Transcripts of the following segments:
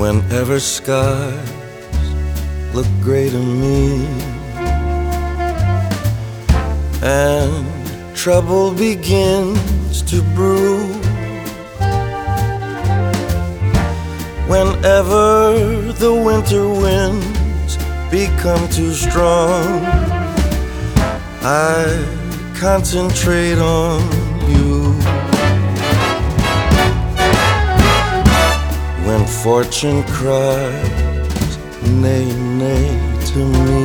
Whenever skies look gray to me and trouble begins to brew, whenever the winter winds become too strong, I concentrate on you. When fortune cries nay, nay to me,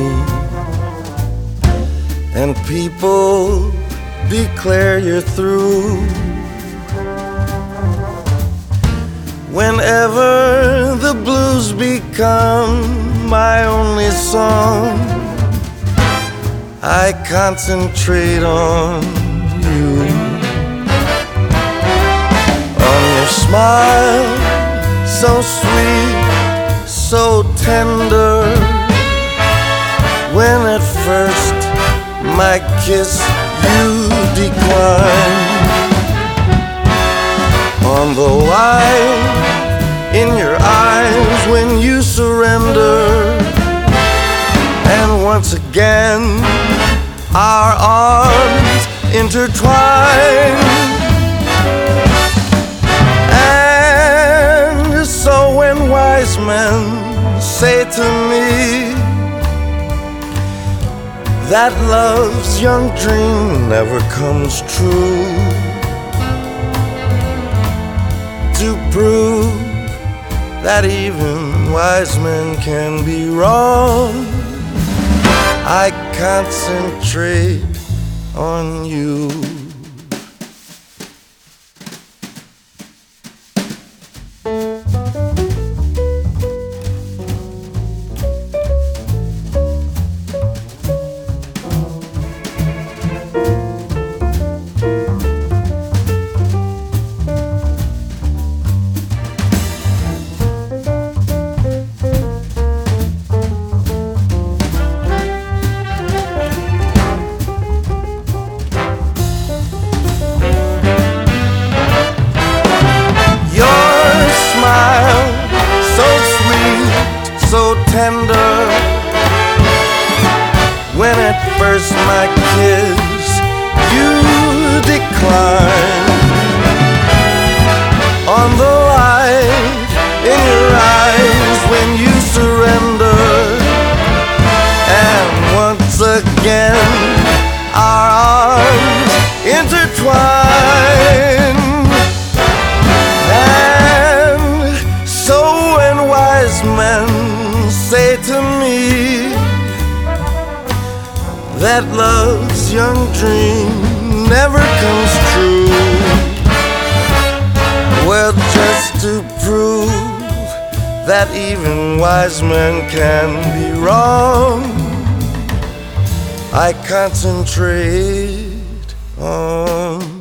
and people declare you're through, whenever the blues become my only song, I concentrate on you. On your smile, so sweet, so tender, when at first my kiss you decline. On the light in your eyes when you surrender, and once again our arms intertwine. And so when wise men say to me that love's young dream never comes true, to prove that even wise men can be wrong, I concentrate on you. So tender, when at first my kiss you decline. On the light in your eyes when you surrender, and once again our arms intertwine. And so when wise men say to me that love's young dream never comes true, well, just to prove that even wise men can be wrong, I concentrate on